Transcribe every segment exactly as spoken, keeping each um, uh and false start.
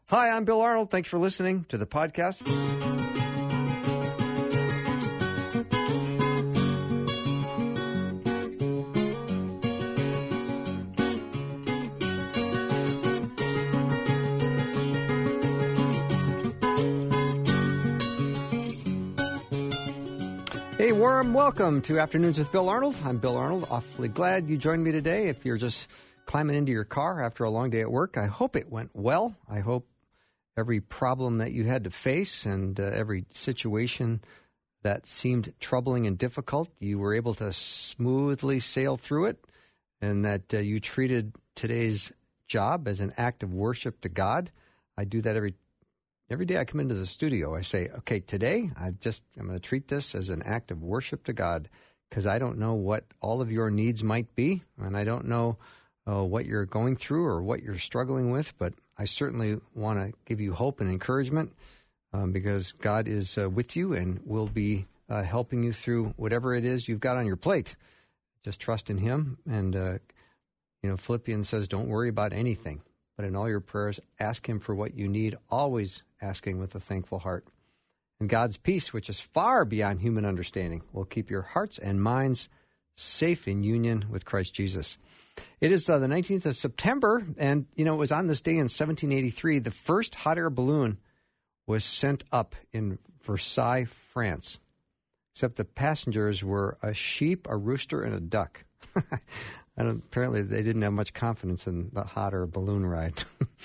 Hi, I'm Bill Arnold. Thanks for listening to the podcast. Hey, warm welcome to Afternoons with Bill Arnold. I'm Bill Arnold. Awfully glad you joined me today. If you're just climbing into your car after a long day at work, I hope it went well. I hope every problem that you had to face and uh, every situation that seemed troubling and difficult, you were able to smoothly sail through it, and that uh, you treated today's job as an act of worship to God. I do that every Every day I come into the studio, I say, okay, today I just, I'm going to treat this as an act of worship to God, because I don't know what all of your needs might be, and I don't know uh, what you're going through or what you're struggling with, but I certainly want to give you hope and encouragement um, because God is uh, with you and will be uh, helping you through whatever it is you've got on your plate. Just trust in Him, and uh, you know, Philippians says, don't worry about anything, but in all your prayers, ask Him for what you need, always asking with a thankful heart. And God's peace, which is far beyond human understanding, will keep your hearts and minds safe in union with Christ Jesus. It is uh, the nineteenth of September, and, you know, it was on this day in seventeen eighty-three, the first hot air balloon was sent up in Versailles, France, except the passengers were a sheep, a rooster, and a duck. And apparently they didn't have much confidence in the hot air balloon ride.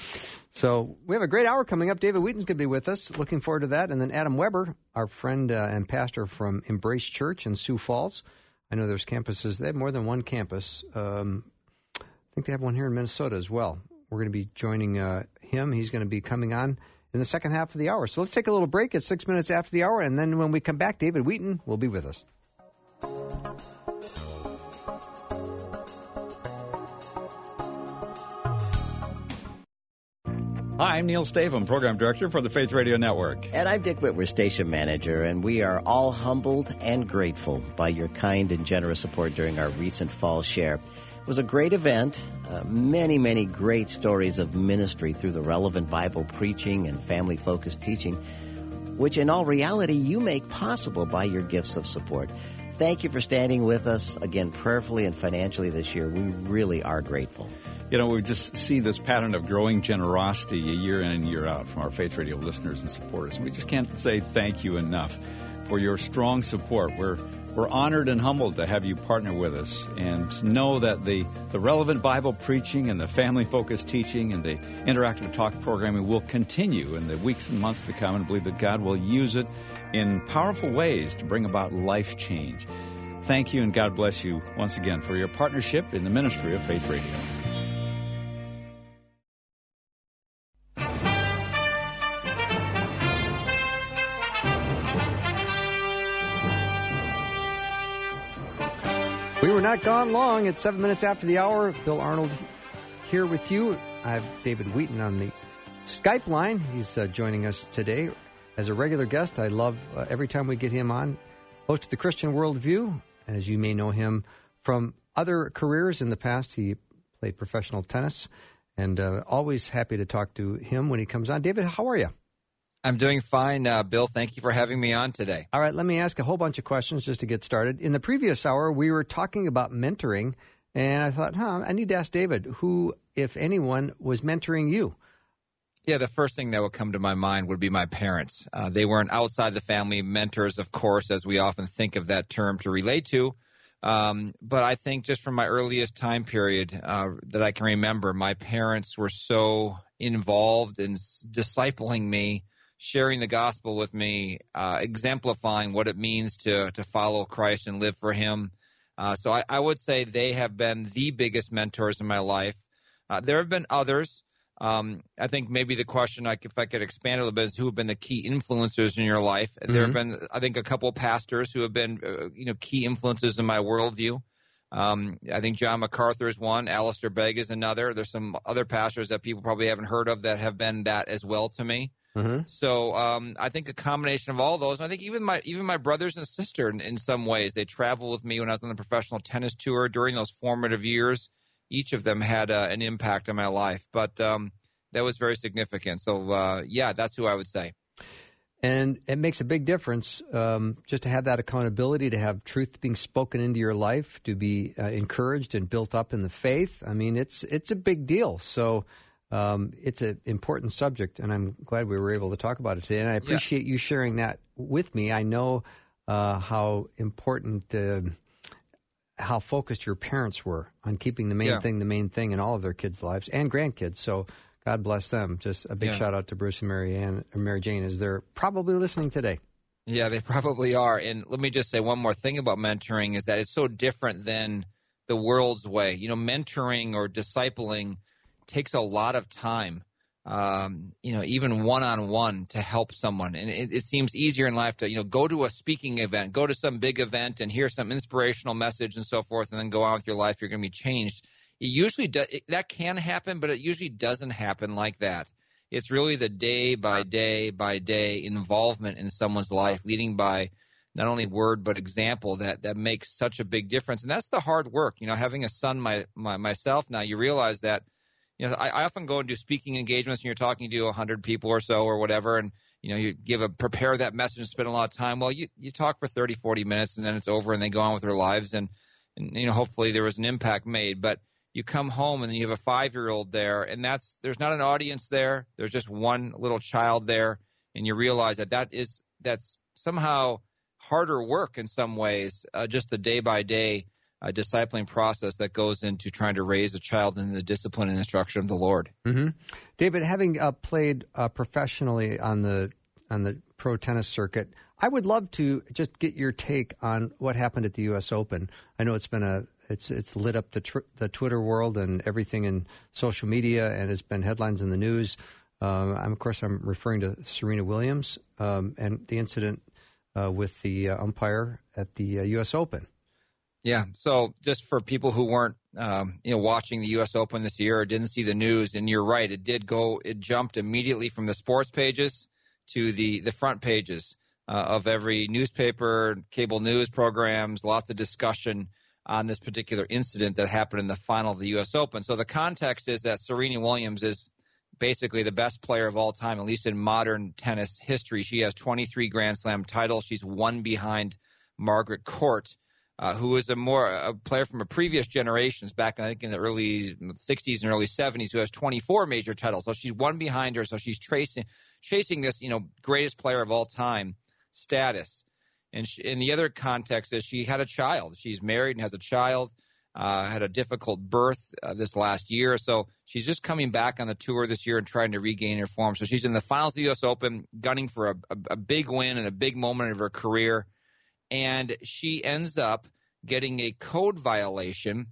So we have a great hour coming up. David Wheaton's going to be with us. Looking forward to that. And then Adam Weber, our friend uh, and pastor from Embrace Church in Sioux Falls. I know there's campuses. They have more than one campus. Um, I think they have one here in Minnesota as well. We're going to be joining uh, him. He's going to be coming on in the second half of the hour. So let's take a little break at six minutes after the hour. And then when we come back, David Wheaton will be with us. Hi, I'm Neil Stavum, Program Director for the Faith Radio Network. And I'm Dick Whitwer, Station Manager, and we are all humbled and grateful by your kind and generous support during our recent Fall Share. It was a great event, uh, many, many great stories of ministry through the relevant Bible preaching and family-focused teaching, which in all reality you make possible by your gifts of support. Thank you for standing with us, again, prayerfully and financially this year. We really are grateful. You know, we just see this pattern of growing generosity a year in and year out from our Faith Radio listeners and supporters. And we just can't say thank you enough for your strong support. We're we're honored and humbled to have you partner with us, and know that the, the relevant Bible preaching and the family-focused teaching and the interactive talk programming will continue in the weeks and months to come, and believe that God will use it in powerful ways to bring about life change. Thank you, and God bless you once again for your partnership in the ministry of Faith Radio. We were not gone long. It's seven minutes after the hour. Bill Arnold here with you. I have David Wheaton on the Skype line. He's uh, joining us today as a regular guest. I love uh, every time we get him on. Host of the Christian Worldview. As you may know him from other careers in the past, he played professional tennis, and uh, always happy to talk to him when he comes on. David, how are you? I'm doing fine, uh, Bill. Thank you for having me on today. All right, let me ask a whole bunch of questions just to get started. In the previous hour, we were talking about mentoring, and I thought, huh, I need to ask David, who, if anyone, was mentoring you? Yeah, the first thing that would come to my mind would be my parents. Uh, they weren't outside the family mentors, of course, as we often think of that term to relate to. Um, but I think just from my earliest time period uh, that I can remember, my parents were so involved in discipling me, sharing the gospel with me, uh, exemplifying what it means to to follow Christ and live for Him. Uh, so I, I would say they have been the biggest mentors in my life. Uh, there have been others. Um, I think maybe the question, I, if I could expand a little bit, is who have been the key influencers in your life? Mm-hmm. There have been, I think, a couple of pastors who have been, uh, you know, key influences in my worldview. Um, I think John MacArthur is one. Alistair Begg is another. There's some other pastors that people probably haven't heard of that have been that as well to me. Mm-hmm. So um, I think a combination of all those. And I think even my even my brothers and sister in, in some ways, they traveled with me when I was on the professional tennis tour during those formative years. Each of them had uh, an impact on my life. But um, that was very significant. So, uh, yeah, that's who I would say. And it makes a big difference um, just to have that accountability, to have truth being spoken into your life, to be uh, encouraged and built up in the faith. I mean, it's it's a big deal. So um, it's an important subject, and I'm glad we were able to talk about it today. And I appreciate yeah. you sharing that with me. I know uh, how important, uh, how focused your parents were on keeping the main yeah. thing the main thing in all of their kids' lives and grandkids. So God bless them. Just a big yeah. shout out to Bruce and Mary Ann, or Mary Jane, as they're probably listening today. Yeah, they probably are. And let me just say one more thing about mentoring is that it's so different than the world's way. You know, mentoring or discipling takes a lot of time, um, you know, even one-on-one to help someone. And it, it seems easier in life to, you know, go to a speaking event, go to some big event and hear some inspirational message and so forth, and then go on with your life. You're going to be changed. It usually does, it, that can happen, but it usually doesn't happen like that. It's really the day by day by day involvement in someone's life, leading by not only word but example, that that makes such a big difference. And that's the hard work. You know, having a son my, my myself now, you realize that. You know, I, I often go and do speaking engagements, and you're talking to a hundred people or so or whatever, and you know, you give a prepare that message and spend a lot of time. Well, you you talk for thirty, forty minutes, and then it's over, and they go on with their lives, and and you know, hopefully there was an impact made, but. You come home and then you have a five-year-old there, and that's there's not an audience there. There's just one little child there, and you realize that that is that's somehow harder work in some ways, uh, just the day-by-day uh, discipling process that goes into trying to raise a child in the discipline and instruction of the Lord. Mm-hmm. David, having uh, played uh, professionally on the on the pro tennis circuit, I would love to just get your take on what happened at the U S Open. I know it's been a It's it's lit up the tr- the Twitter world and everything in social media, and has been headlines in the news. Um, I'm, of course, I'm referring to Serena Williams um, and the incident uh, with the uh, umpire at the uh, U S Open. Yeah. So just for people who weren't, um, you know, watching the U S Open this year or didn't see the news, and you're right, it did go. It jumped immediately from the sports pages to the the front pages uh, of every newspaper, cable news programs. Lots of discussion on this particular incident that happened in the final of the U S Open. So the context is that Serena Williams is basically the best player of all time, at least in modern tennis history. She has twenty-three Grand Slam titles. She's one behind Margaret Court, uh, who was a more a player from a previous generations back, I think, in the early sixties and early seventies, who has twenty-four major titles. So she's one behind her. So she's tracing, chasing this, you know, greatest player of all time status. And she, in the other context is she had a child. She's married and has a child, uh, had a difficult birth uh, this last year. So she's just coming back on the tour this year and trying to regain her form. So she's in the finals of the U S Open, gunning for a, a, a big win and a big moment of her career. And she ends up getting a code violation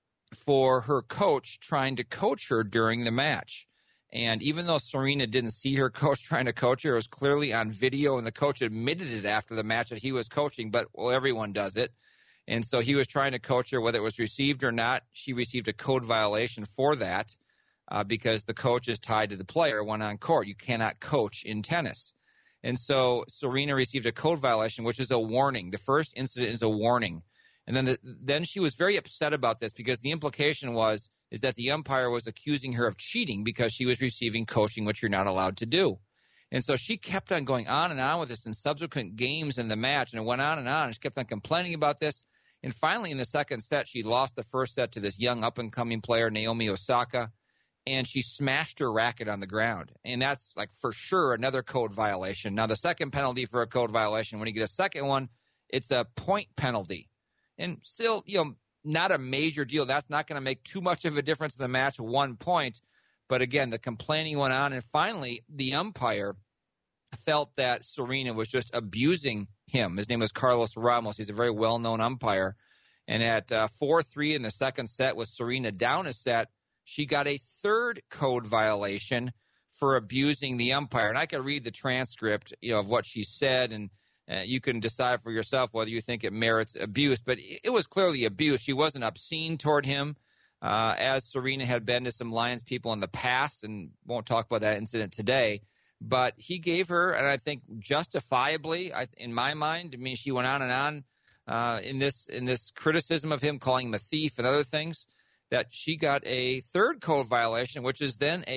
for her coach trying to coach her during the match. And even though Serena didn't see her coach trying to coach her, it was clearly on video, and the coach admitted it after the match that he was coaching, but well, everyone does it. And so he was trying to coach her, whether it was received or not. She received a code violation for that uh, because the coach is tied to the player when on court. You cannot coach in tennis. And so Serena received a code violation, which is a warning. The first incident is a warning. And then the, then she was very upset about this because the implication was is that the umpire was accusing her of cheating because she was receiving coaching, which you're not allowed to do. And so she kept on going on and on with this in subsequent games in the match, and it went on and on. And she kept on complaining about this. And finally, in the second set, she lost the first set to this young up-and-coming player, Naomi Osaka, and she smashed her racket on the ground. And that's, like, for sure another code violation. Now, the second penalty for a code violation, when you get a second one, it's a point penalty. And still, you know, not a major deal. That's not going to make too much of a difference in the match, one point. But again, the complaining went on. And finally, the umpire felt that Serena was just abusing him. His name was Carlos Ramos. He's a very well-known umpire. And at uh, four three in the second set, with Serena down a set, she got a third code violation for abusing the umpire. And I could read the transcript, you know, of what she said, and Uh, you can decide for yourself whether you think it merits abuse, but it was clearly abuse. She wasn't obscene toward him, uh, as Serena had been to some Lions people in the past, and won't talk about that incident today. But he gave her, and I think justifiably, I, in my mind, I mean, she went on and on uh, in this in this criticism of him, calling him a thief and other things, that she got a third code violation, which is then a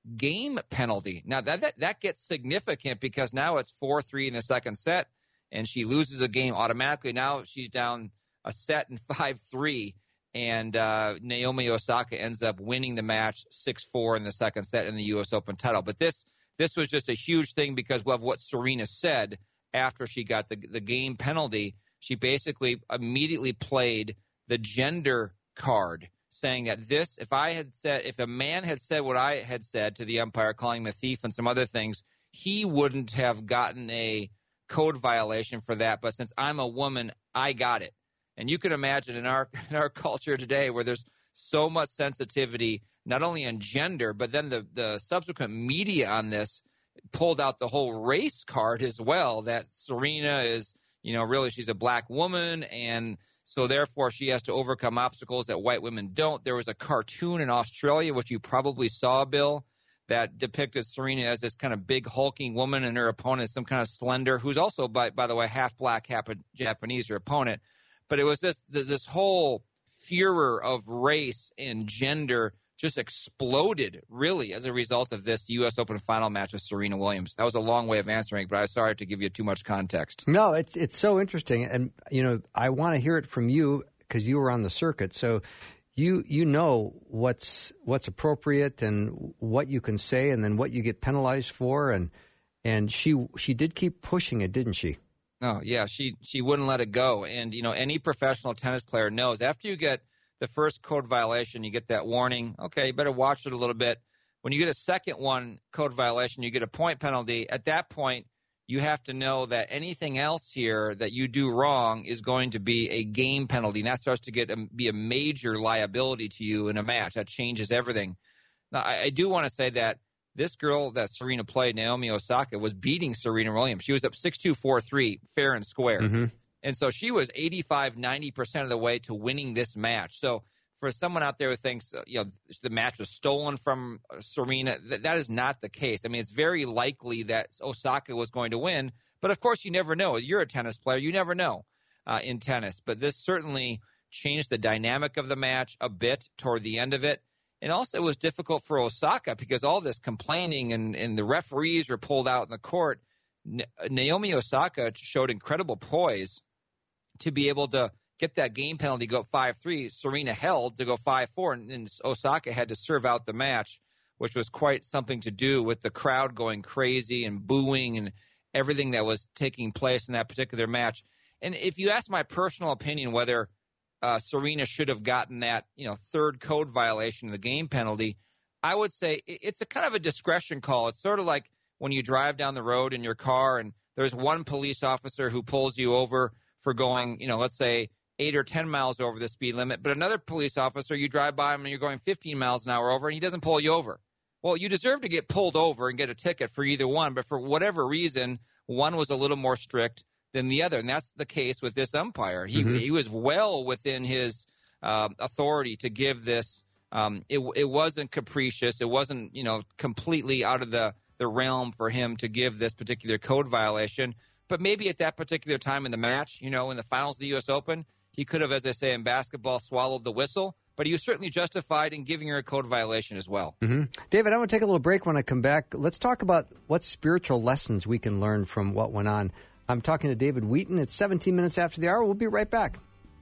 game penalty. Now, that, that, that gets significant because now it's four three in the second set, and she loses a game automatically. Now she's down a set in five three, and uh, Naomi Osaka ends up winning the match six four in the second set in the U S Open title. But this this was just a huge thing because of what Serena said after she got the, the game penalty. She basically immediately played the gender card, saying that this, if I had said, if a man had said what I had said to the umpire, calling him a thief and some other things, he wouldn't have gotten a code violation for that. But since I'm a woman, I got it. And you can imagine in our in our culture today where there's so much sensitivity, not only on gender, but then the, the subsequent media on this pulled out the whole race card as well, that Serena is, you know, really she's a black woman, and so therefore she has to overcome obstacles that white women don't. There was a cartoon in Australia, which you probably saw, Bill, that depicted Serena as this kind of big hulking woman and her opponent is some kind of slender, who's also, by, by the way, half black, half Japanese, her opponent. But it was this this whole furor of race and gender just exploded, really, as a result of this U S Open final match with Serena Williams. That was a long way of answering, but I'm sorry to give you too much context. No, it's it's so interesting. And, you know, I want to hear it from you because you were on the circuit. So you you know what's what's appropriate and what you can say and then what you get penalized for. And and she she did keep pushing it, didn't she? Oh, yeah, she, she wouldn't let it go. And, you know, any professional tennis player knows after you get the first code violation, you get that warning. Okay, you better watch it a little bit. When you get a second one, code violation, you get a point penalty. At that point, you have to know that anything else here that you do wrong is going to be a game penalty. And that starts to get a, be a major liability to you in a match. That changes everything. Now, I, I do want to say that this girl that Serena played, Naomi Osaka, was beating Serena Williams. She was up six two, four three, fair and square. Mm-hmm. And so she was eighty-five, ninety percent of the way to winning this match. So for someone out there who thinks, you know, the match was stolen from Serena, that, that is not the case. I mean, it's very likely that Osaka was going to win. But, of course, you never know. You're a tennis player. You never know uh, in tennis. But this certainly changed the dynamic of the match a bit toward the end of it. And also it was difficult for Osaka because all this complaining and, and the referees were pulled out in the court. N- Naomi Osaka showed incredible poise to be able to get that game penalty, go five three. Serena held to go five four, and, and Osaka had to serve out the match, which was quite something to do with the crowd going crazy and booing and everything that was taking place in that particular match. And if you ask my personal opinion whether Uh, Serena should have gotten that, you know, third code violation of the game penalty, I would say it's a kind of a discretion call. It's sort of like when you drive down the road in your car and there's one police officer who pulls you over for going, you know, let's say eight or ten miles over the speed limit, but another police officer, you drive by him and you're going fifteen miles an hour over and he doesn't pull you over. Well, you deserve to get pulled over and get a ticket for either one, but for whatever reason, one was a little more strict than the other, and that's the case with this umpire. He mm-hmm. he was well within his uh, authority to give this. Um, it it wasn't capricious. It wasn't, you know, completely out of the, the realm for him to give this particular code violation. But maybe at that particular time in the match, you know, in the finals of the U S Open, he could have, as I say in basketball, swallowed the whistle. But he was certainly justified in giving her a code violation as well. Mm-hmm. David, I want to take a little break. When I come back, let's talk about what spiritual lessons we can learn from what went on. I'm talking to David Wheaton. It's seventeen minutes after the hour. We'll be right back.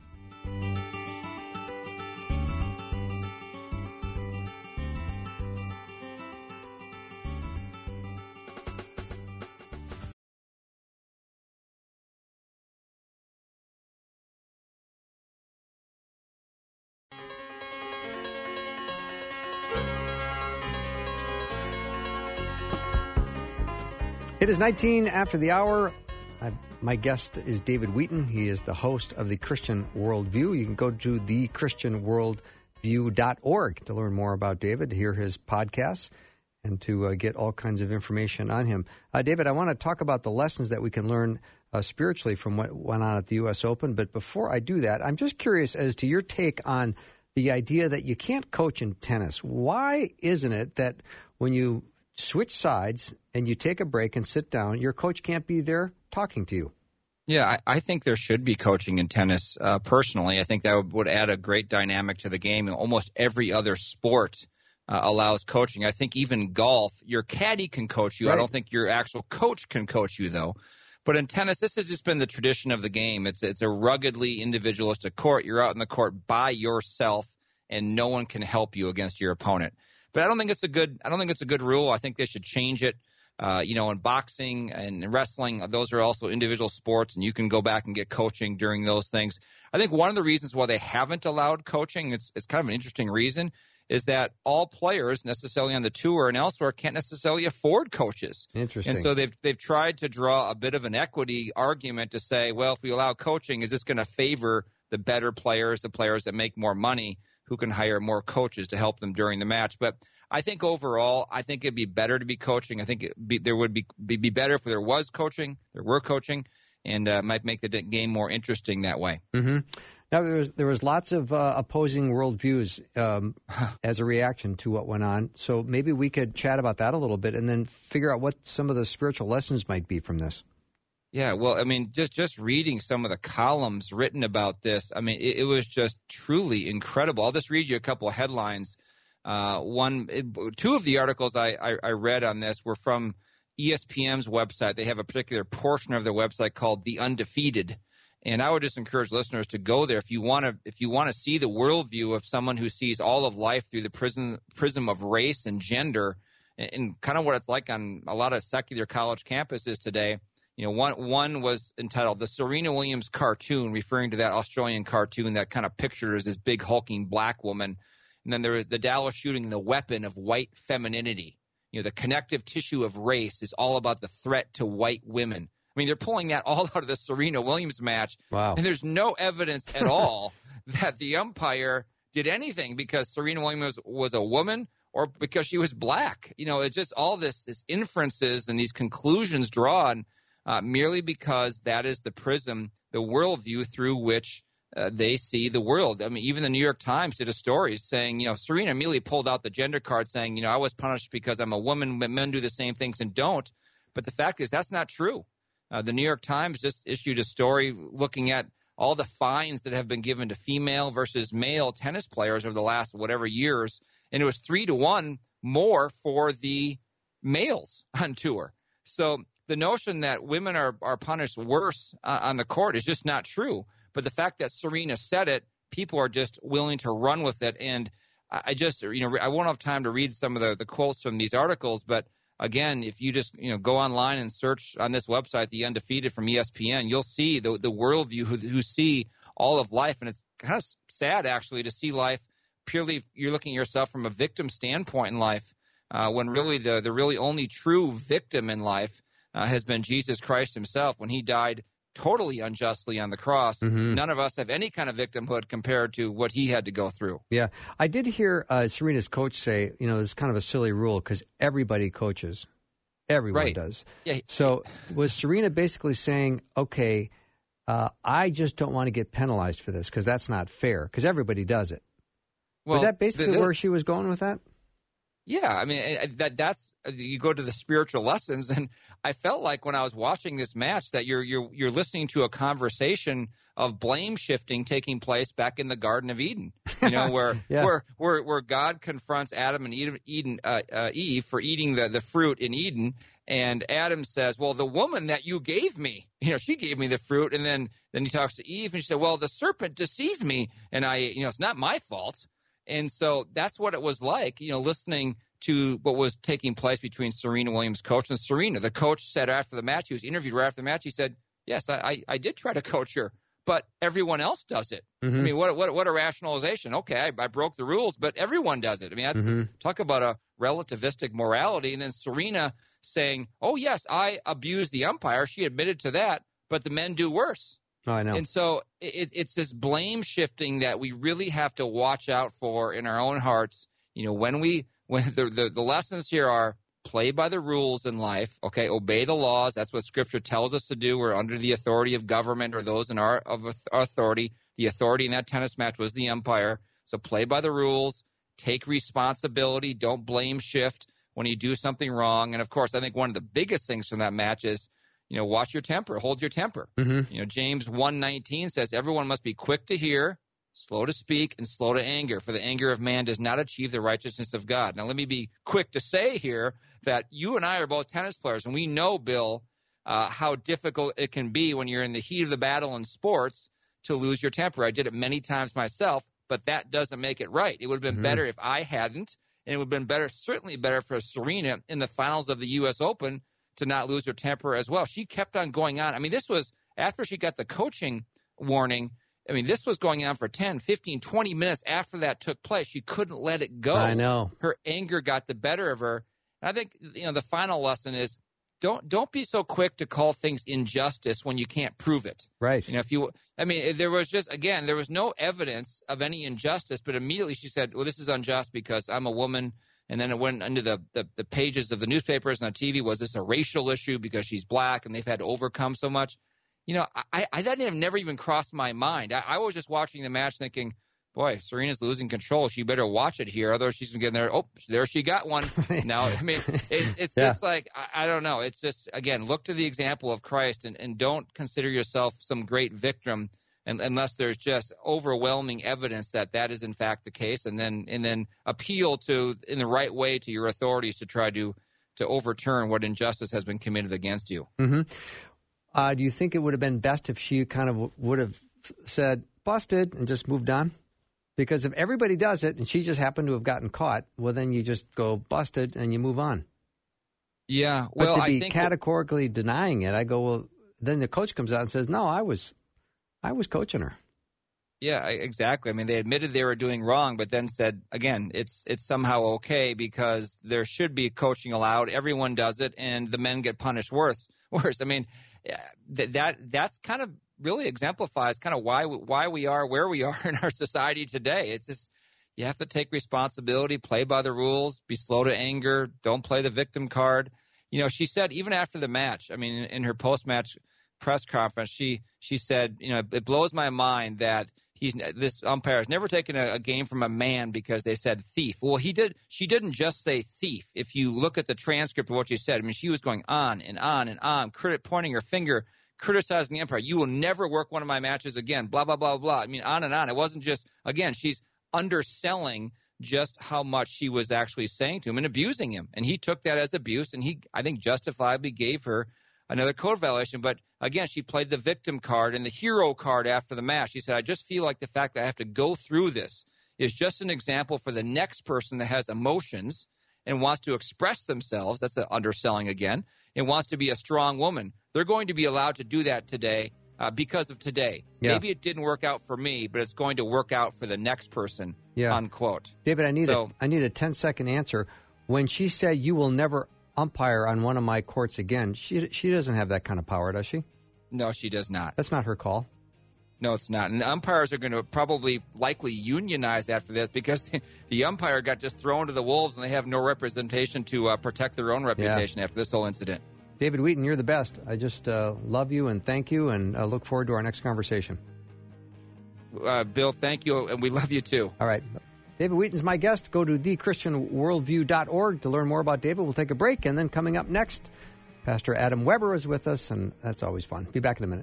It is nineteen after the hour. I, my guest is David Wheaton. He is the host of the Christian Worldview. You can go to the christian worldview dot org to learn more about David, to hear his podcasts, and to uh, get all kinds of information on him. Uh, David, I want to talk about the lessons that we can learn uh, spiritually from what went on at the U S Open. But before I do that, I'm just curious as to your take on the idea that you can't coach in tennis. Why isn't it that when you switch sides and you take a break and sit down, your coach can't be there talking to you? Yeah, I, I think there should be coaching in tennis. Uh, personally, I think that would, would add a great dynamic to the game. In almost every other sport, uh, allows coaching. I think even golf, your caddy can coach you. Right. I don't think your actual coach can coach you, though. But in tennis, this has just been the tradition of the game. It's it's a ruggedly individualistic court. You're out in the court by yourself, and no one can help you against your opponent. But I don't think it's a good. I don't think it's a good rule. I think they should change it. Uh, you know, in boxing and wrestling, those are also individual sports, and you can go back and get coaching during those things. I think one of the reasons why they haven't allowed coaching, it's it's kind of an interesting reason, is that all players necessarily on the tour and elsewhere can't necessarily afford coaches. Interesting. And so they've they've tried to draw a bit of an equity argument to say, well, if we allow coaching, is this going to favor the better players, the players that make more money, who can hire more coaches to help them during the match? But I think overall, I think it'd be better to be coaching. I think it be, there would be, be be better if there was coaching, there were coaching, and uh, might make the game more interesting that way. Mm-hmm. Now, there was, there was lots of uh, opposing worldviews um, as a reaction to what went on. So maybe we could chat about that a little bit and then figure out what some of the spiritual lessons might be from this. Yeah, well, I mean, just, just reading some of the columns written about this, I mean, it, it was just truly incredible. I'll just read you a couple of headlines. Uh, one, it, two of the articles I, I, I read on this were from E S P N's website. They have a particular portion of their website called The Undefeated. And I would just encourage listeners to go there if you want to if you want to see the worldview of someone who sees all of life through the prism prism of race and gender, and, and kind of what it's like on a lot of secular college campuses today. You know, one one was entitled "The Serena Williams Cartoon," referring to that Australian cartoon that kind of pictures this big hulking black woman. And then there was the Dallas shooting, "The Weapon of White Femininity." You know, the connective tissue of race is all about the threat to white women. I mean, they're pulling that all out of the Serena Williams match. Wow. And there's no evidence at all that the umpire did anything because Serena Williams was, was a woman or because she was black. You know, it's just all this, this inferences and these conclusions drawn uh, merely because that is the prism, the worldview through which uh, they see the world. I mean, even the New York Times did a story saying, you know, Serena immediately pulled out the gender card saying, you know, I was punished because I'm a woman, but men do the same things and don't. But the fact is that's not true. Uh, the New York Times just issued a story looking at all the fines that have been given to female versus male tennis players over the last whatever years, and it was three to one more for the males on tour. So the notion that women are, are punished worse uh, on the court is just not true. But the fact that Serena said it, people are just willing to run with it. And I just, you know, I won't have time to read some of the, the quotes from these articles, but again, if you just, you know, go online and search on this website, The Undefeated from E S P N, you'll see the the worldview who, who see all of life. And it's kind of sad, actually, to see life purely, you're looking at yourself from a victim standpoint in life, uh, when really the, the really only true victim in life uh, has been Jesus Christ himself when he died totally unjustly on the cross. Mm-hmm. None of us have any kind of victimhood compared to what he had to go through. Yeah. I did hear uh, Serena's coach say, you know, it's kind of a silly rule because everybody coaches. Everyone right. does. Yeah. So was Serena basically saying, okay, uh, I just don't want to get penalized for this because that's not fair because everybody does it. Well, was that basically the, the, where she was going with that? Yeah, I mean, that that's you go to the spiritual lessons, and I felt like when I was watching this match that you're you're you're listening to a conversation of blame shifting taking place back in the Garden of Eden. You know, where yeah. where, where where God confronts Adam and Eve, Eden, uh, uh, Eve for eating the, the fruit in Eden, and Adam says, "Well, the woman that you gave me, you know, she gave me the fruit," and then then he talks to Eve, and she said, "Well, the serpent deceived me, and I, you know, it's not my fault." And so that's what it was like, you know, listening to what was taking place between Serena Williams' coach and Serena. The coach said after the match, he was interviewed right after the match, he said, yes, I, I, I did try to coach her, but everyone else does it. Mm-hmm. I mean, what what what a rationalization. Okay, I, I broke the rules, but everyone does it. I mean, that's, mm-hmm. talk about a relativistic morality. And then Serena saying, oh, yes, I abused the umpire. She admitted to that, but the men do worse. Oh, I know. And so it, it's this blame shifting that we really have to watch out for in our own hearts. You know, when we when the, the the lessons here are play by the rules in life. Okay, obey the laws. That's what Scripture tells us to do. We're under the authority of government or those in our of our authority. The authority in that tennis match was the umpire. So play by the rules. Take responsibility. Don't blame shift when you do something wrong. And of course, I think one of the biggest things from that match is, you know, watch your temper, hold your temper. Mm-hmm. You know, James one nineteen says everyone must be quick to hear, slow to speak, and slow to anger. For the anger of man does not achieve the righteousness of God. Now, let me be quick to say here that you and I are both tennis players, and we know, Bill, uh, how difficult it can be when you're in the heat of the battle in sports to lose your temper. I did it many times myself, but that doesn't make it right. It would have been mm-hmm. better if I hadn't, and it would have been better, certainly better for Serena in the finals of the U S Open to not lose her temper as well. She kept on going on. I mean, this was after she got the coaching warning. I mean, this was going on for ten, fifteen, twenty minutes after that took place. She couldn't let it go. I know. Her anger got the better of her. And I think, you know, the final lesson is don't don't be so quick to call things injustice when you can't prove it. Right. You know, if you I mean, there was just, again, there was no evidence of any injustice, but immediately she said, well, this is unjust because I'm a woman. And then it went into the, the, the pages of the newspapers and on T V. Was this a racial issue because she's black and they've had to overcome so much? You know, I, I that have never even crossed my mind. I, I was just watching the match thinking, boy, Serena's losing control. She better watch it here. Otherwise, she's going to get in there. Oh, there she got one. Now, I mean, it, it's yeah. just like, I, I don't know. It's just, again, look to the example of Christ and, and don't consider yourself some great victim and, unless there's just overwhelming evidence that that is, in fact, the case. And then and then appeal to, in the right way, to your authorities to try to, to overturn what injustice has been committed against you. Mm-hmm. Uh, do you think it would have been best if she kind of w- would have said, busted, and just moved on? Because if everybody does it and she just happened to have gotten caught, well, then you just go busted and you move on. Yeah. Well, but to be I think categorically it, denying it, I go, well, then the coach comes out and says, no, I was I was coaching her. Yeah, exactly. I mean, they admitted they were doing wrong, but then said, again, it's it's somehow okay because there should be coaching allowed. Everyone does it, and the men get punished worse. Worse. I mean, that that that's kind of really exemplifies kind of why why we are where we are in our society today. It's just you have to take responsibility, play by the rules, be slow to anger, don't play the victim card. You know, she said even after the match, I mean, in, in her post-match press conference, she she said, you know, it blows my mind that he's this umpire has never taken a, a game from a man because they said thief. Well, he did. She didn't just say thief. If you look at the transcript of what she said, I mean, she was going on and on and on, crit, pointing her finger, criticizing the umpire. You will never work one of my matches again. Blah blah blah blah. I mean, on and on. It wasn't just again. She's underselling just how much she was actually saying to him and abusing him, and he took that as abuse, and he, I think, justifiably gave her another code violation. But again, she played the victim card and the hero card after the match. She said, I just feel like the fact that I have to go through this is just an example for the next person that has emotions and wants to express themselves. That's an underselling again, and wants to be a strong woman. They're going to be allowed to do that today uh, because of today. Yeah. Maybe it didn't work out for me, but it's going to work out for the next person, yeah. Unquote. David, I need, so, a, I need a ten-second answer. When she said you will never umpire on one of my courts again, she she doesn't have that kind of power, does she? No, she does not. That's not her call. No, it's not. And umpires are going to probably likely unionize after this because the umpire got just thrown to the wolves and they have no representation to uh, protect their own reputation yeah. after this whole incident. David Wheaton, you're the best. I just uh, love you and thank you and uh, look forward to our next conversation. Uh, Bill, thank you, and we love you too. All right. David Wheaton's my guest. Go to the christian worldview dot org to learn more about David. We'll take a break, and then coming up next, Pastor Adam Weber is with us, and that's always fun. Be back in a minute.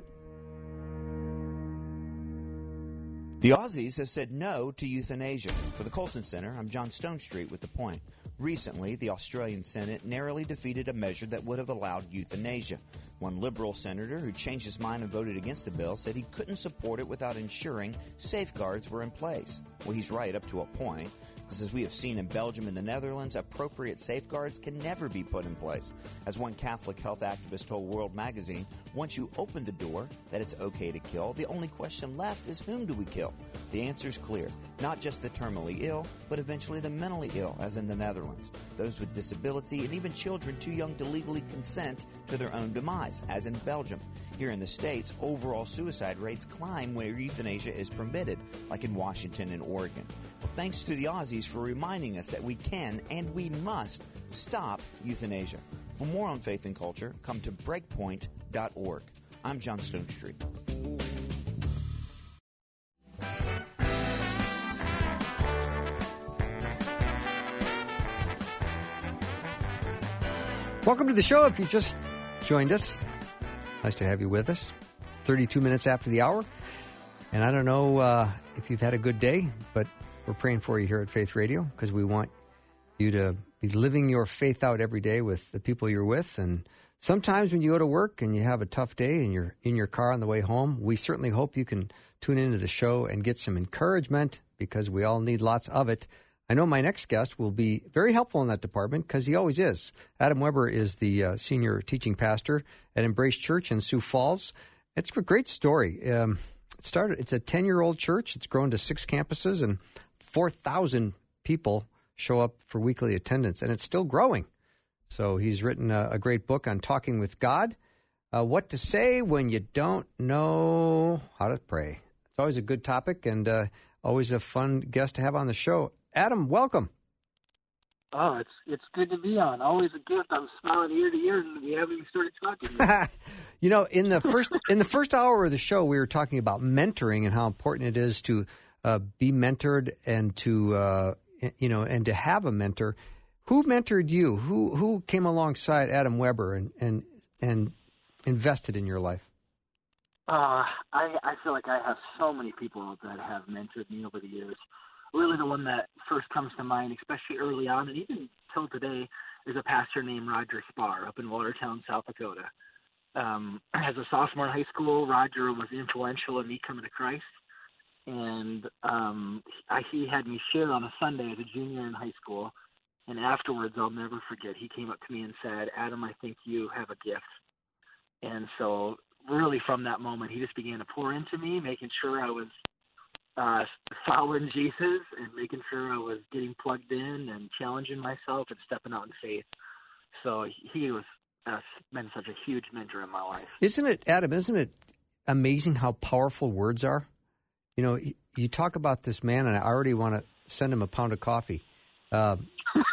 The Aussies have said no to euthanasia. For the Colson Center, I'm John Stonestreet with The Point. Recently, the Australian Senate narrowly defeated a measure that would have allowed euthanasia. One Liberal senator who changed his mind and voted against the bill said he couldn't support it without ensuring safeguards were in place. Well, he's right up to a point, because as we have seen in Belgium and the Netherlands, appropriate safeguards can never be put in place. As one Catholic health activist told World Magazine, once you open the door that it's okay to kill, the only question left is whom do we kill? The answer's clear. Not just the terminally ill, but eventually the mentally ill, as in the Netherlands. Those with disability and even children too young to legally consent to their own demise, as in Belgium. Here in the States, overall suicide rates climb where euthanasia is permitted, like in Washington and Oregon. Well, thanks to the Aussies for reminding us that we can and we must stop euthanasia. For more on faith and culture, come to breakpoint dot org. I'm John Stonestreet. Welcome to the show. If you just joined us, nice to have you with us. It's thirty-two minutes after the hour. And I don't know uh, if you've had a good day, but we're praying for you here at Faith Radio because we want you to be living your faith out every day with the people you're with. And sometimes when you go to work and you have a tough day and you're in your car on the way home, we certainly hope you can tune into the show and get some encouragement because we all need lots of it. I know my next guest will be very helpful in that department because he always is. Adam Weber is the uh, senior teaching pastor at Embrace Church in Sioux Falls. It's a great story. Um, it started. It's a ten-year-old church. It's grown to six campuses, and four thousand people show up for weekly attendance, and it's still growing. So he's written a, a great book on talking with God, uh, what to say when you don't know how to pray. It's always a good topic and uh, always a fun guest to have on the show. Adam, welcome. Oh, it's it's good to be on. Always a gift. I'm smiling ear to ear, and we haven't even started talking yet. You know, in the first in the first hour of the show, we were talking about mentoring and how important it is to uh, be mentored and to uh, you know and to have a mentor. Who mentored you? Who who came alongside Adam Weber and and and invested in your life? Uh, I I feel like I have so many people that have mentored me over the years. Really, the one that first comes to mind, especially early on, and even till today, is a pastor named Roger Spar up in Watertown, South Dakota. Um, as a sophomore in high school, Roger was influential in me coming to Christ, and um, I, he had me share on a Sunday as a junior in high school. And afterwards, I'll never forget, he came up to me and said, "Adam, I think you have a gift." And so, really, from that moment, he just began to pour into me, making sure I was Uh, following Jesus and making sure I was getting plugged in and challenging myself and stepping out in faith. So he was uh, been such a huge mentor in my life. Isn't it, Adam, isn't it amazing how powerful words are? You know, you talk about this man, and I already want to send him a pound of coffee. Um,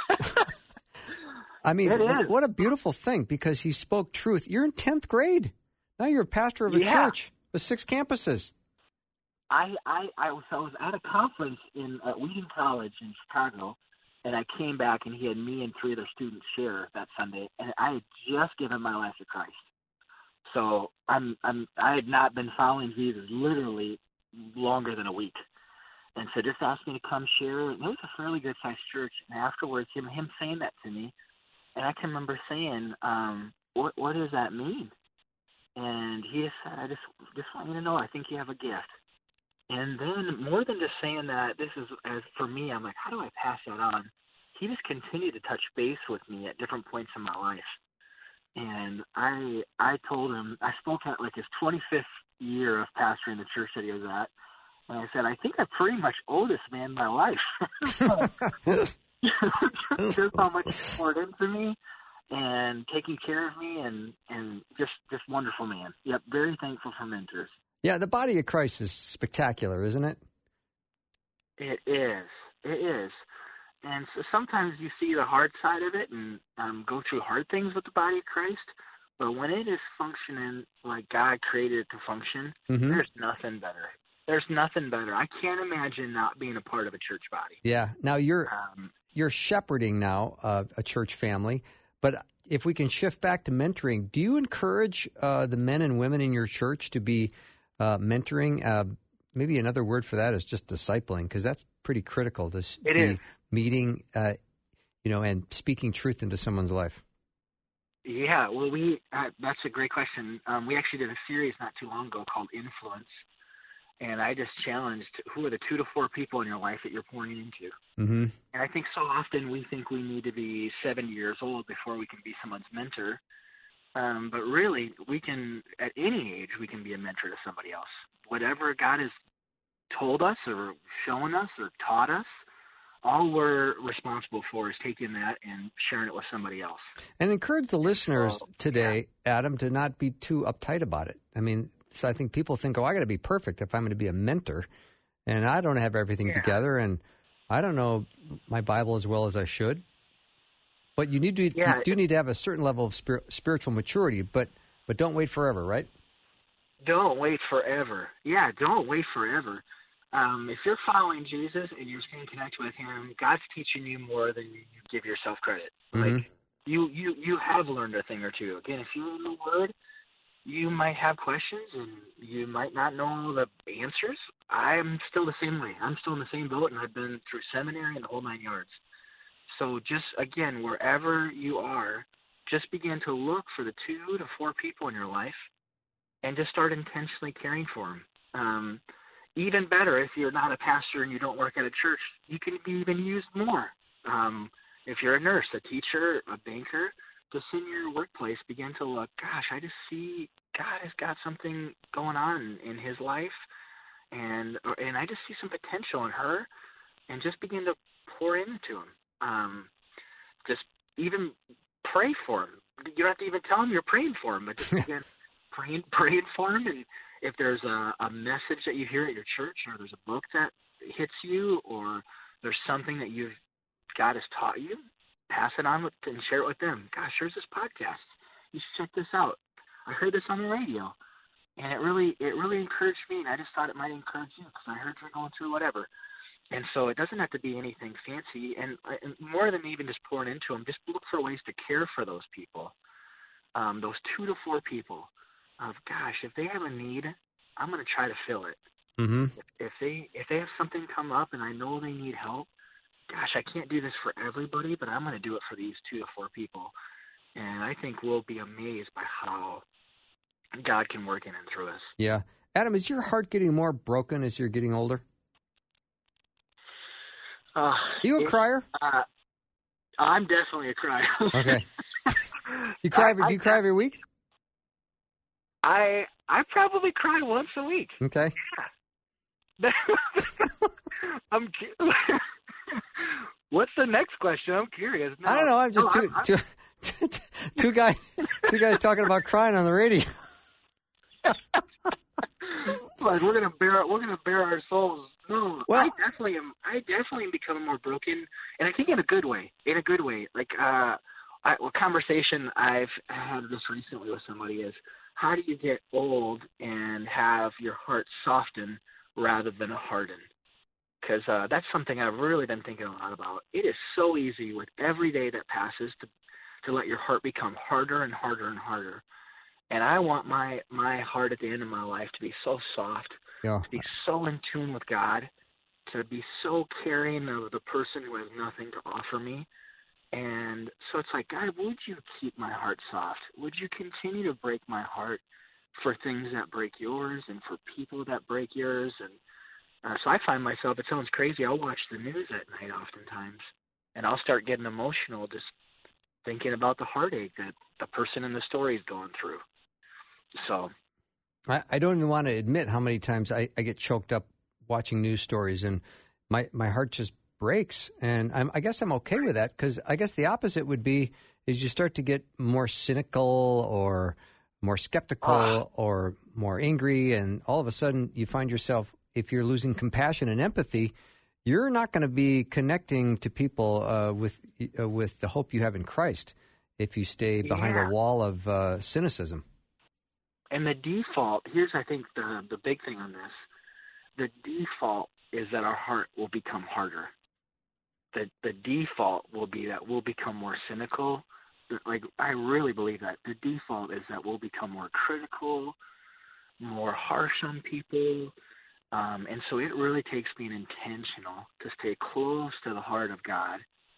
I mean, what a beautiful thing, because he spoke truth. You're in tenth grade. Now you're a pastor of a yeah. church with six campuses. I, I, I, was, I was at a conference in at Wheaton College in Chicago, and I came back, and he had me and three other students share that Sunday, and I had just given my life to Christ. So I'm, I'm, I had not been following Jesus literally longer than a week, and so just asked me to come share. It was a fairly good-sized church, and afterwards, him, him saying that to me, and I can remember saying, um, "What, what does that mean?" And he just said, "I just, just want you to know, I think you have a gift." And then more than just saying that, this is, as for me, I'm like, how do I pass that on? He just continued to touch base with me at different points in my life. And I I told him, I spoke at like his twenty-fifth year of pastoring the church that he was at. And I said, I think I pretty much owe this man my life. Just how much he poured into me and taking care of me, and, and just, just wonderful man. Yep, very thankful for mentors. Yeah, the body of Christ is spectacular, isn't it? It is. It is. And so sometimes you see the hard side of it and um, go through hard things with the body of Christ. But when it is functioning like God created it to function, mm-hmm. there's nothing better. There's nothing better. I can't imagine not being a part of a church body. Yeah. Now, you're um, you're shepherding now uh, a church family. But if we can shift back to mentoring, do you encourage uh, the men and women in your church to be Uh, mentoring, uh, maybe another word for that is just discipling, because that's pretty critical. This it is. meeting, uh, you know, and speaking truth into someone's life. Yeah, well, we uh, that's a great question. Um, we actually did a series not too long ago called Influence, and I just challenged, who are the two to four people in your life that you're pouring into? Mm-hmm. And I think so often we think we need to be seventy years old before we can be someone's mentor. Um, but really, we can, at any age, we can be a mentor to somebody else. Whatever God has told us or shown us or taught us, all we're responsible for is taking that and sharing it with somebody else. And encourage the listeners so, today, yeah. Adam, to not be too uptight about it. I mean, so I think people think, oh, I got to be perfect if I'm going to be a mentor, and I don't have everything yeah. together, and I don't know my Bible as well as I should. But you need to yeah. you do need to have a certain level of spir- spiritual maturity, but but don't wait forever, right? Don't wait forever. Yeah, don't wait forever. Um, if you're following Jesus and you're staying connected with Him, God's teaching you more than you give yourself credit. Mm-hmm. Like you, you, you have learned a thing or two. Again, if you're in the Word, you might have questions and you might not know the answers. I'm still the same way. I'm still in the same boat, and I've been through seminary and the whole nine yards. So just, again, wherever you are, just begin to look for the two to four people in your life and just start intentionally caring for them. Um, even better, if you're not a pastor and you don't work at a church, you can be even used more. Um, if you're a nurse, a teacher, a banker, just in your workplace, begin to look, gosh, I just see God has got something going on in his life, and and I just see some potential in her, and just begin to pour into him. Um, just even pray for him. You don't have to even tell him you're praying for him, but just begin praying, praying for him. And if there's a, a message that you hear at your church, or there's a book that hits you, or there's something that you've God has taught you, pass it on with, and share it with them. Gosh, here's this podcast. You should check this out. I heard this on the radio, and it really it really encouraged me, and I just thought it might encourage you because I heard you're going through whatever. And so it doesn't have to be anything fancy, and, and more than even just pouring into them, just look for ways to care for those people, um, those two to four people. Of gosh, if they have a need, I'm going to try to fill it. Mm-hmm. If, if they if they have something come up and I know they need help, gosh, I can't do this for everybody, but I'm going to do it for these two to four people. And I think we'll be amazed by how God can work in and through us. Yeah. Adam, is your heart getting more broken as you're getting older? Uh, Are you a it, crier? Uh, I'm definitely a crier. Okay. You cry every, I, do you cry every week? I I probably cry once a week. Okay. Yeah. I'm cu- What's the next question? I'm curious. No, I don't know. I'm just no, two, I'm, two, two guys two guys talking about crying on the radio. Like we're gonna bear we're gonna bear our souls. No, Well, I definitely am. I definitely am becoming more broken, and I think in a good way. In a good way. Like uh, I, a conversation I've had this recently with somebody is, how do you get old and have your heart soften rather than harden? Because uh, that's something I've really been thinking a lot about. It is so easy with every day that passes to to let your heart become harder and harder and harder. And I want my, my heart at the end of my life to be so soft, yeah. to be so in tune with God, to be so caring of the person who has nothing to offer me. And so it's like, God, would you keep my heart soft? Would you continue to break my heart for things that break yours and for people that break yours? And uh, so I find myself, it sounds crazy, I'll watch the news at night oftentimes, and I'll start getting emotional just thinking about the heartache that the person in the story is going through. So I, I don't even want to admit how many times I, I get choked up watching news stories, and my, my heart just breaks. And I'm, I guess I'm okay with that, because I guess the opposite would be is you start to get more cynical or more skeptical uh, or more angry, and all of a sudden you find yourself, if you're losing compassion and empathy, you're not going to be connecting to people uh, with uh, with the hope you have in Christ if you stay behind yeah. a wall of uh, cynicism. And the default, here's I think the the big thing on this, the default is that our heart will become harder. The the default will be that we'll become more cynical. Like, I really believe that. The default is that we'll become more critical, more harsh on people. Um, and so it really takes being intentional to stay close to the heart of God.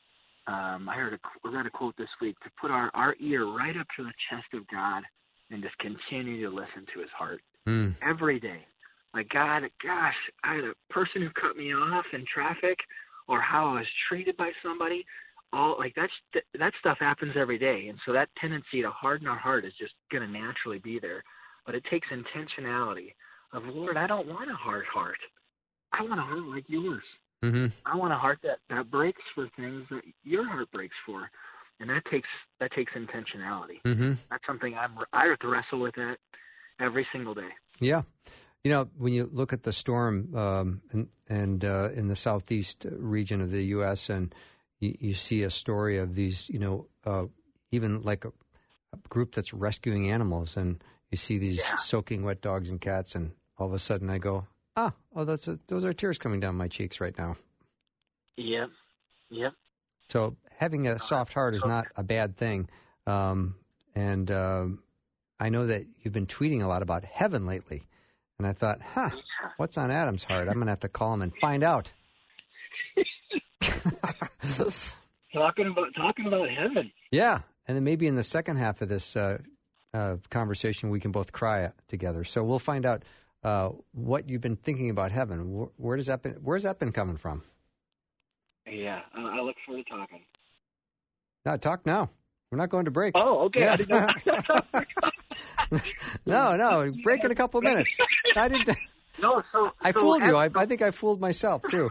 Um, I heard a, I read a quote this week, to put our, our ear right up to the chest of God and just continue to listen to his heart mm. every day. Like, God, gosh, I had a person who cut me off in traffic, or how I was treated by somebody. All like that's that stuff happens every day, and so that tendency to harden our heart is just going to naturally be there. But it takes intentionality of, Lord, I don't want a hard heart. I want a heart like yours. Mm-hmm. I want a heart that, that breaks for things that your heart breaks for, and that takes that takes intentionality. Mm-hmm. That's something I'm I have to wrestle with that every single day. Yeah. You know, when you look at the storm um, and, and uh, in the southeast region of the U S, and you, you see a story of these, you know, uh, even like a, a group that's rescuing animals, and you see these yeah. soaking wet dogs and cats, and all of a sudden I go, ah, oh, that's a, those are tears coming down my cheeks right now. Yep, yep. So having a soft heart is not a bad thing, um, and uh, I know that you've been tweeting a lot about heaven lately. And I thought, huh, what's on Adam's heart? I'm going to have to call him and find out. talking about talking about heaven. Yeah, and then maybe in the second half of this uh, uh, conversation, we can both cry together. So we'll find out uh, what you've been thinking about heaven. Where, where does that been, where's that been coming from? Yeah, uh, I look forward to talking. No, talk now. We're not going to break. Oh, okay. Yeah. I didn't know. no, no, break in a couple of minutes. I didn't. No, so I so fooled you. I, heaven, I think I fooled myself too.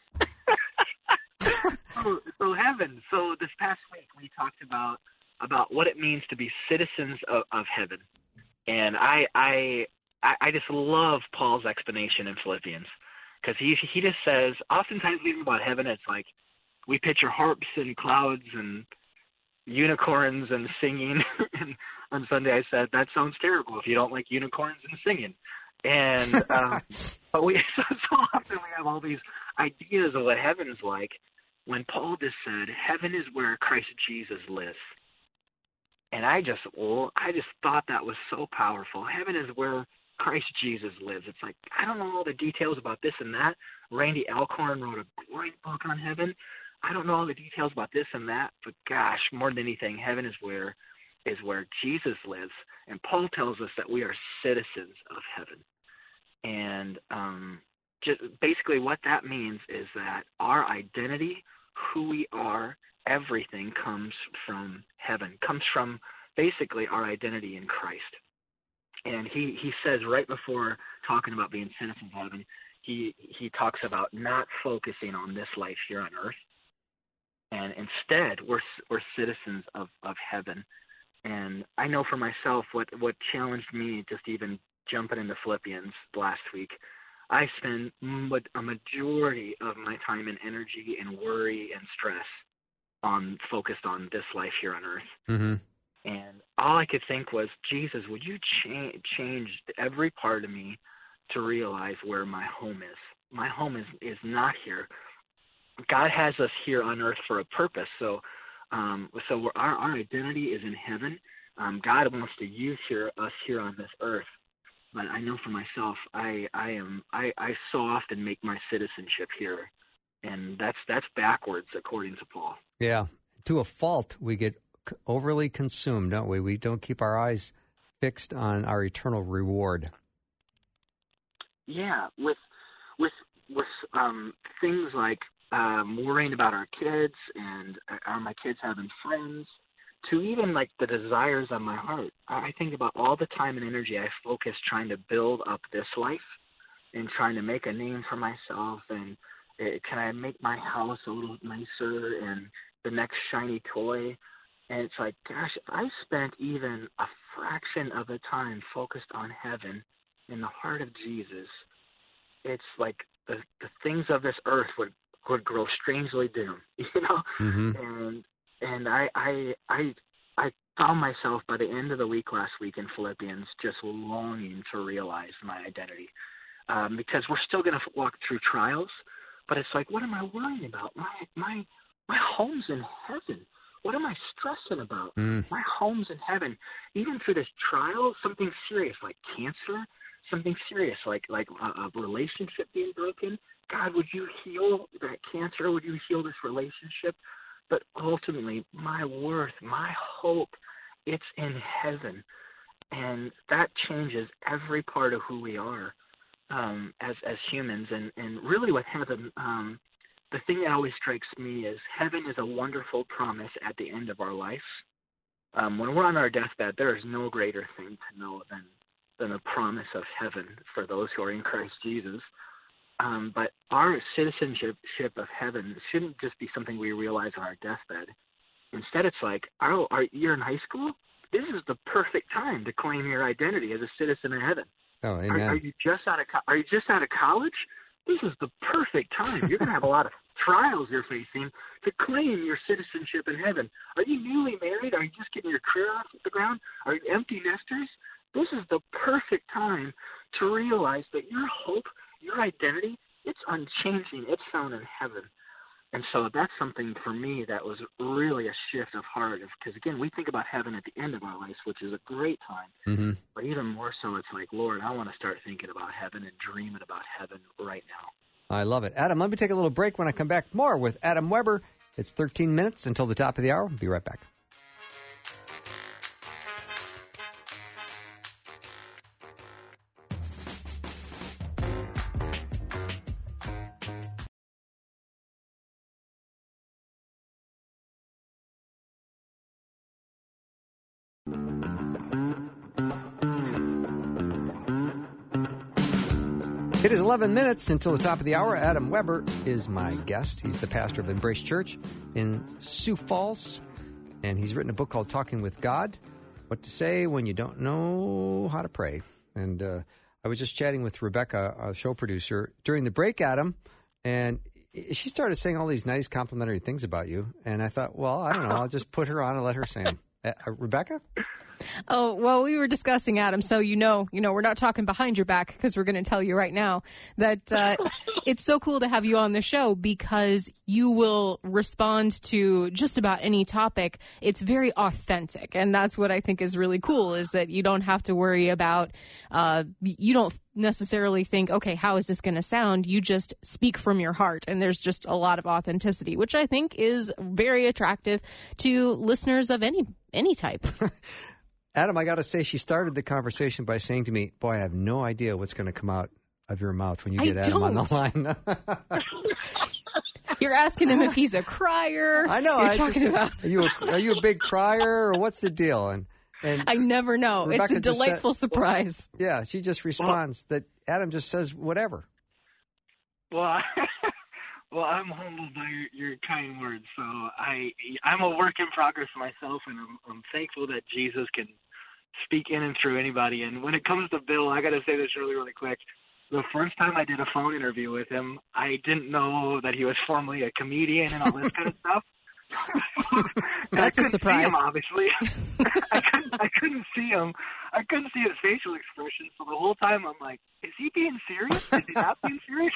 so, so heaven. So this past week we talked about about what it means to be citizens of, of heaven, and I I I just love Paul's explanation in Philippians, because he he just says, oftentimes we think about heaven, it's like we picture harps and clouds and unicorns and singing. And on Sunday I said, that sounds terrible if you don't like unicorns and singing. And um, but we so, so often we have all these ideas of what heaven's like, when Paul just said, heaven is where Christ Jesus lives. And I just well, I just thought that was so powerful. Heaven is where Christ Jesus lives. It's like, I don't know all the details about this and that. Randy Alcorn wrote a great book on heaven. I don't know all the details about this and that, but gosh, more than anything, heaven is where is where Jesus lives. And Paul tells us that we are citizens of heaven. And um, just basically what that means is that our identity, who we are, everything comes from heaven, comes from basically our identity in Christ. And he, he says right before talking about being citizens of heaven, he, he talks about not focusing on this life here on earth. And instead, we're we're citizens of, of heaven. And I know for myself what, what challenged me just even jumping into Philippians last week, I spend a majority of my time and energy and worry and stress on focused on this life here on earth. Mm-hmm. And all I could think was, Jesus, would you cha- change every part of me to realize where my home is? My home is, is not here. God has us here on earth for a purpose. So um, so we're, our, our identity is in heaven. Um, God wants to use here, us here on this earth. But I know for myself, I, I am I, I so often make my citizenship here. And that's that's backwards, according to Paul. Yeah. To a fault, we get overly consumed, don't we? We don't keep our eyes fixed on our eternal reward. Yeah, with with with um, things like um, worrying about our kids and are my kids having friends, to even like the desires of my heart. I think about all the time and energy I focus trying to build up this life and trying to make a name for myself, and it, can I make my house a little nicer and the next shiny toy. And it's like, gosh, if I spent even a fraction of the time focused on heaven in the heart of Jesus, it's like the, the things of this earth would, would grow strangely dim, you know? Mm-hmm. And and I, I I I found myself by the end of the week last week in Philippians just longing to realize my identity. Um, because we're still going to walk through trials, but it's like, what am I worrying about? My my my home's in heaven. What am I stressing about? Mm. My home's in heaven. Even through this trial, something serious like cancer, something serious like like a, a relationship being broken. God, would you heal that cancer? Would you heal this relationship? But ultimately, my worth, my hope, it's in heaven. And that changes every part of who we are um, as as humans. And, and really with heaven, um, the thing that always strikes me is heaven is a wonderful promise at the end of our life. Um, when we're on our deathbed, there is no greater thing to know than, than the promise of heaven for those who are in Christ Jesus. Um, but our citizenship of heaven shouldn't just be something we realize on our deathbed. Instead, it's like, oh, are, you're in high school? This is the perfect time to claim your identity as a citizen of heaven. Oh, amen. Are, are you just out of Are you just out of college? This is the perfect time. You're going to have a lot of trials you're facing to claim your citizenship in heaven. Are you newly married? Are you just getting your career off the ground? Are you empty nesters? This is the perfect time to realize that your hope, your identity, it's unchanging. It's found in heaven. And so that's something for me that was really a shift of heart. Because, again, we think about heaven at the end of our lives, which is a great time. Mm-hmm. But even more so, it's like, Lord, I want to start thinking about heaven and dreaming about heaven right now. I love it. Adam, let me take a little break. When I come back, more with Adam Weber. It's thirteen minutes until the top of the hour. I'll be right back. It is eleven minutes until the top of the hour. Adam Weber is my guest. He's the pastor of Embrace Church in Sioux Falls, and he's written a book called Talking with God, What to Say When You Don't Know How to Pray. And uh, I was just chatting with Rebecca, a show producer, during the break, Adam, and she started saying all these nice complimentary things about you, and I thought, well, I don't know, I'll just put her on and let her say them. Uh, Rebecca? Oh, well, we were discussing, Adam, so you know, you know, we're not talking behind your back because we're going to tell you right now that uh, it's so cool to have you on the show because you will respond to just about any topic. It's very authentic, and that's what I think is really cool is that you don't have to worry about, uh, you don't necessarily think, okay, how is this going to sound? You just speak from your heart, and there's just a lot of authenticity, which I think is very attractive to listeners of any any type. Adam, I got to say, she started the conversation by saying to me, boy, I have no idea what's going to come out of your mouth when you get I Adam don't. on the line. You're asking him if he's a crier. I know. You're I talking just, about. Are you a, are you a big crier, or what's the deal? And and I never know. Rebecca it's a just delightful said, surprise. Yeah, she just responds that Adam just says whatever. Well, I, well, I'm humbled by your, your kind words. So I, I'm a work in progress myself, and I'm, I'm thankful that Jesus can speak in and through anybody. And when it comes to Bill, I got to say this really, really quick. The first time I did a phone interview with him, I didn't know that he was formerly a comedian and all this kind of stuff. That's a surprise. See him, obviously, I couldn't. I couldn't see him. I couldn't see his facial expression. So the whole time, I'm like, "Is he being serious? Is he not being serious?"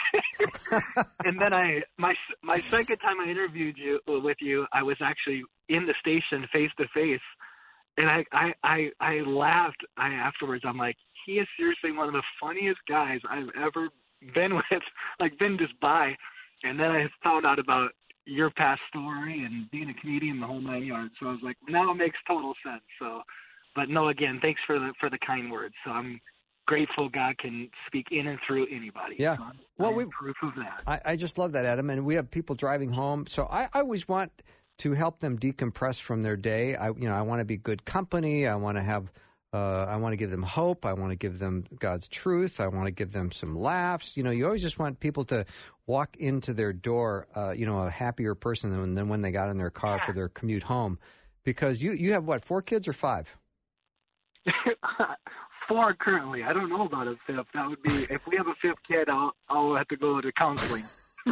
And then I, my my second time I interviewed you with you, I was actually in the station face to face, and I, I, I, I laughed. I afterwards, I'm like, he is seriously one of the funniest guys I've ever been with. Like, been just by. And then I found out about your past story and being a comedian, the whole nine yards. So I was like, now it makes total sense. So, but no, again, thanks for the for the kind words. So I'm grateful God can speak in and through anybody. Yeah. So I'm, well, I'm we proof of that. I, I just love that, Adam. And we have people driving home, so I, I always want to help them decompress from their day. I, you know, I want to be good company. I want to have. Uh, I want to give them hope. I want to give them God's truth. I want to give them some laughs. You know, you always just want people to walk into their door, uh, you know, a happier person than, than when they got in their car for their commute home. Because you, you have, what, four kids or five? Four currently. I don't know about a fifth. That would be, if we have a fifth kid, I'll, I'll have to go to counseling.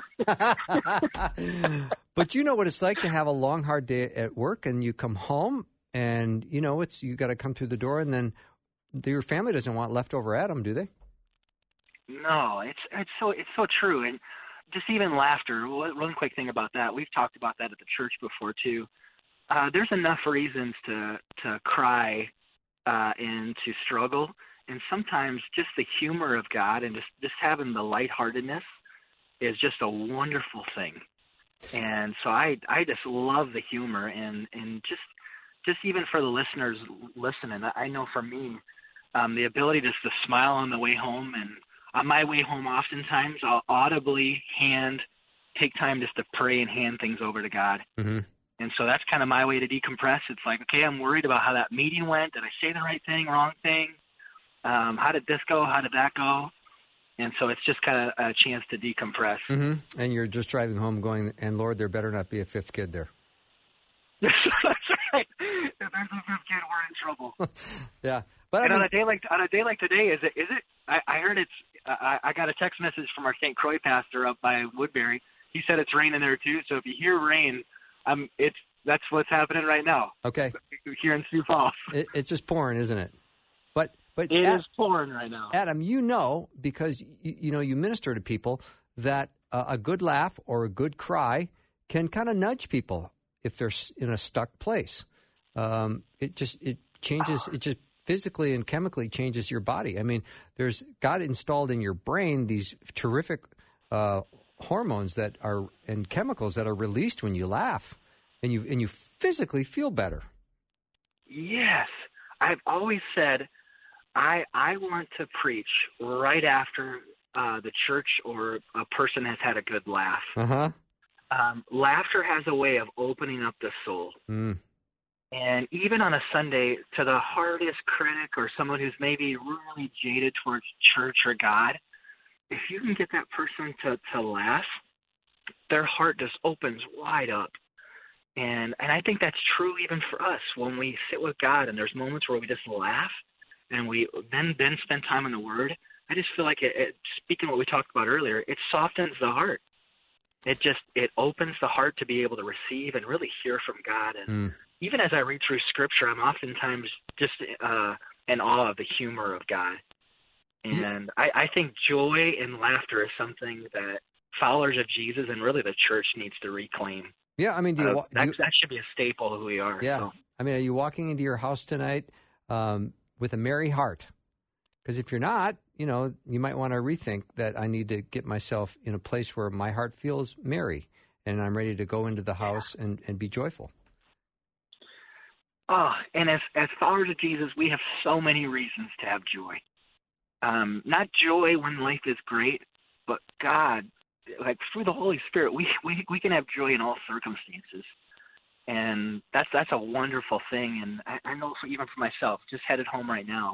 But you know what it's like to have a long, hard day at work, and you come home, and, you know, it's you got to come through the door, and then your family doesn't want leftover Adam, do they? No, it's it's so it's so true. And just even laughter, one quick thing about that, we've talked about that at the church before, too. Uh, there's enough reasons to, to cry uh, and to struggle. And sometimes just the humor of God and just, just having the lightheartedness is just a wonderful thing. And so I I just love the humor and, and just just even for the listeners listening, I know for me, um, the ability just to smile on the way home, and on my way home oftentimes I'll audibly hand, take time just to pray and hand things over to God. Mm-hmm. And so that's kind of my way to decompress. It's like, okay, I'm worried about how that meeting went. Did I say the right thing, wrong thing? Um, how did this go? How did that go? And so it's just kind of a chance to decompress. Mm-hmm. And you're just driving home going, and Lord, there better not be a fifth kid there. That's right. If there's a fifth kid, we're in trouble. Yeah. But and I mean, on a day like on a day like today, is it? Is it? I, I heard it's. I, I got a text message from our Saint Croix pastor up by Woodbury. He said it's raining there too. So if you hear rain, um, it's that's what's happening right now. Okay. Here in Sioux Falls, it, it's just pouring, isn't it? But but it Ad, is pouring right now. Adam, you know, because you, you know you minister to people that uh, a good laugh or a good cry can kind of nudge people if they're in a stuck place. Um, it just it changes. It just physically and chemically changes your body. I mean, there's God installed in your brain these terrific uh, hormones that are and chemicals that are released when you laugh, and you and you physically feel better. Yes, I've always said I I want to preach right after uh, the church or a person has had a good laugh. Uh huh. Um, laughter has a way of opening up the soul. Mm. And even on a Sunday, to the hardest critic or someone who's maybe really jaded towards church or God, if you can get that person to, to laugh, their heart just opens wide up. And and I think that's true even for us when we sit with God and there's moments where we just laugh and we then, then spend time in the Word. I just feel like, it, it, speaking of what we talked about earlier, it softens the heart. It just, it opens the heart to be able to receive and really hear from God. And mm. even as I read through Scripture, I'm oftentimes just uh, in awe of the humor of God. And I, I think joy and laughter is something that followers of Jesus and really the church needs to reclaim. Yeah, I mean, do you, uh, do you, that should be a staple of who we are. Yeah, so. I mean, are you walking into your house tonight um, with a merry heart? Because if you're not, you know, you might want to rethink that I need to get myself in a place where my heart feels merry and I'm ready to go into the house yeah. and, and be joyful. Oh, and as, as followers of Jesus, we have so many reasons to have joy. Um, not joy when life is great, but God, like through the Holy Spirit, we, we, we can have joy in all circumstances. And that's that's a wonderful thing. And I, I know for, even for myself, just headed home right now,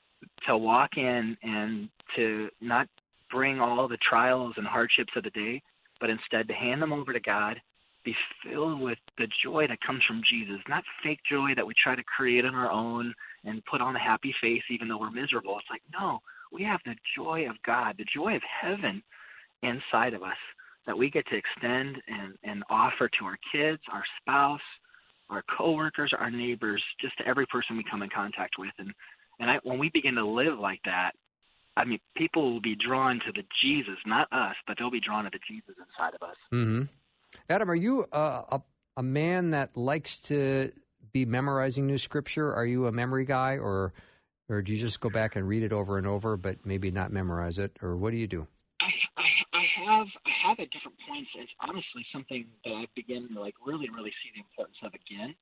to walk in and to not bring all the trials and hardships of the day, but instead to hand them over to God, be filled with the joy that comes from Jesus, not fake joy that we try to create on our own and put on a happy face even though we're miserable. It's like, no, we have the joy of God, the joy of heaven inside of us that we get to extend and, and offer to our kids, our spouse, our coworkers, our neighbors, just to every person we come in contact with. And And I, when we begin to live like that, I mean, people will be drawn to the Jesus, not us, but they'll be drawn to the Jesus inside of us. Mm-hmm. Adam, are you uh, a, a man that likes to be memorizing new scripture? Are you a memory guy, or or do you just go back and read it over and over, but maybe not memorize it? Or what do you do? I, I, I have I have at different points. It's honestly something that I begin to like really, really see the importance of again.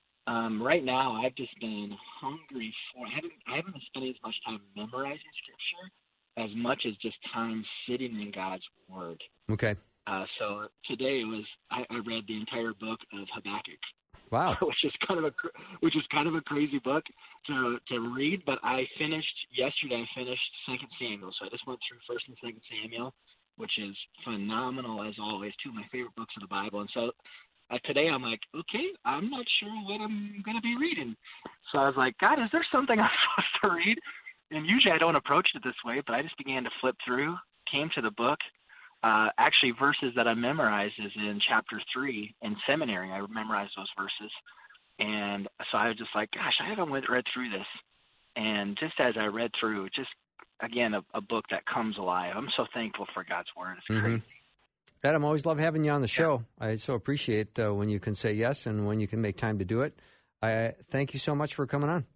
Um, right now, I've just been hungry for. I haven't. I haven't been spending as much time memorizing scripture as much as just time sitting in God's Word. Okay. Uh, so today was I, I read the entire book of Habakkuk. Wow. which is kind of a which is kind of a crazy book to to read. But I finished yesterday. I finished Second Samuel. So I just went through First and Second Samuel, which is phenomenal as always. Two of my favorite books of the Bible. And so. Uh, today I'm like, okay, I'm not sure what I'm going to be reading. So I was like, God, is there something I'm supposed to read? And usually I don't approach it this way, but I just began to flip through, came to the book. Uh, actually, verses that I memorized is in chapter three in seminary. I memorized those verses. And so I was just like, gosh, I haven't read through this. And just as I read through, just, again, a, a book that comes alive. I'm so thankful for God's Word. It's mm-hmm. crazy. Adam, always love having you on the show. Yeah. I so appreciate uh, when you can say yes and when you can make time to do it. I thank you so much for coming on.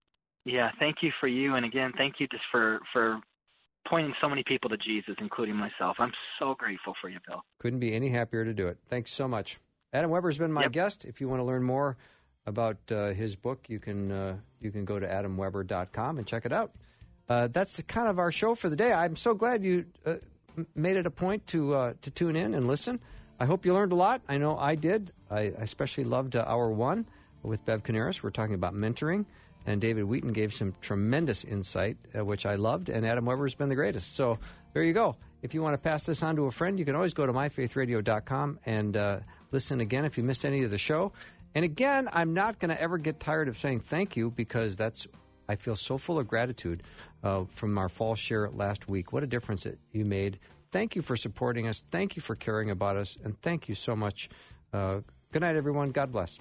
Yeah, thank you for you. And again, thank you just for, for pointing so many people to Jesus, including myself. I'm so grateful for you, Bill. Couldn't be any happier to do it. Thanks so much. Adam Weber's been my yep. guest. If you want to learn more about uh, his book, you can uh, you can go to adam weber dot com and check it out. Uh, that's kind of our show for the day. I'm so glad you... Uh, made it a point to uh, to tune in and listen. I hope you learned a lot. I know I did. I especially loved uh, Hour One with Bev Canaris. We're talking about mentoring, and David Wheaton gave some tremendous insight, uh, which I loved, and Adam Weber's been the greatest. So there you go. If you want to pass this on to a friend, you can always go to my faith radio dot com and uh, listen again if you missed any of the show. And again, I'm not going to ever get tired of saying thank you because that's I feel so full of gratitude uh, from our fall share last week. What a difference it you made. Thank you for supporting us. Thank you for caring about us. And thank you so much. Uh, good night, everyone. God bless.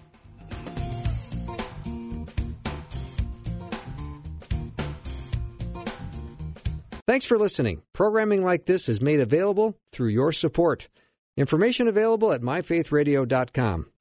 Thanks for listening. Programming like this is made available through your support. Information available at my faith radio dot com.